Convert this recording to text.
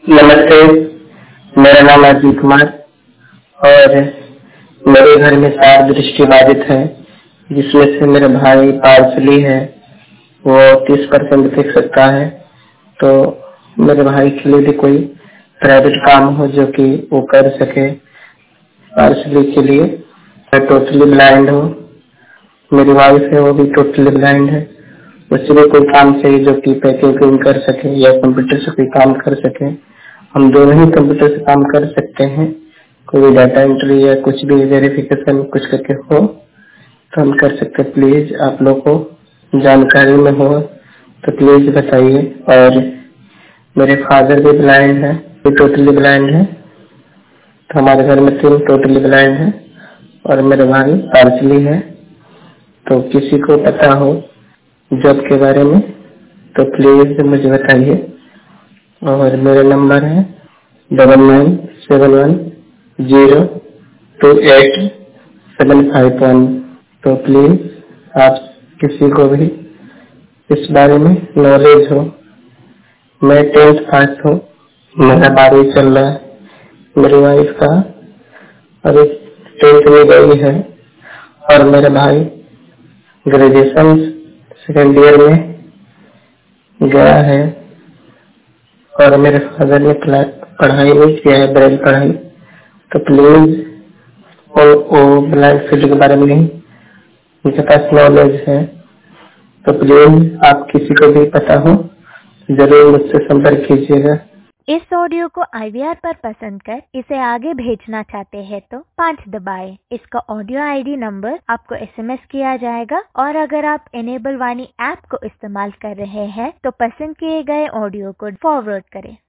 नमस्ते, मेरा नाम अजीत कुमार और मेरे घर में 4 दृष्टिबाधित है, जिसमें से मेरा भाई पार्सली है, वो 30% देख सकता है। तो मेरे भाई के लिए भी कोई प्राइवेट काम हो जो कि वो कर सके। पार्सली के लिए मैं टोटली ब्लाइंड हूँ, मेरी वाइफ है वो भी टोटली ब्लाइंड है। उसे भी कोई काम चाहिए जो कि पैकिंग कर सके या कंप्यूटर से कोई काम कर सके। हम दोनों ही कंप्यूटर से काम कर सकते हैं। कोई डाटा एंट्री या कुछ भी वेरिफिकेशन कुछ करके हो तो हम कर सकते हैं। प्लीज आप लोग को जानकारी में हो तो प्लीज बताइए। और मेरे फादर भी ब्लाइंड है, वो टोटली ब्लाइंड है। तो हमारे घर में 3 टोटली ब्लाइंड है और मेरे भाई पार्सली है। तो किसी को पता हो जॉब के बारे में तो प्लीज मुझे बताइए। और मेरा नंबर है 9971028751। तो प्लीज आप किसी को भी इस बारे में नॉलेज हो। मैं 10th पास हूँ, मेरा 12वीं चल रहा है। मेरी वाइफ का अभी 10th में गई है और मेरा भाई ग्रेजुएशन सेकेंड ईयर में गया है और मेरे फादर ने पढ़ाई नहीं किया है, ब्रेल पढ़ाई। तो प्लीज वो ब्लाइंड फील्ड के बारे में नहीं उनके पास नॉलेज है, तो प्लीज आप किसी को भी पता हो जरूर मुझसे संपर्क कीजिएगा। इस ऑडियो को IVR पर पसंद कर इसे आगे भेजना चाहते हैं तो 5 दबाएं। इसका ऑडियो ID नंबर आपको SMS किया जाएगा और अगर आप इनेबल वाणी ऐप को इस्तेमाल कर रहे हैं तो पसंद किए गए ऑडियो को फॉरवर्ड करें।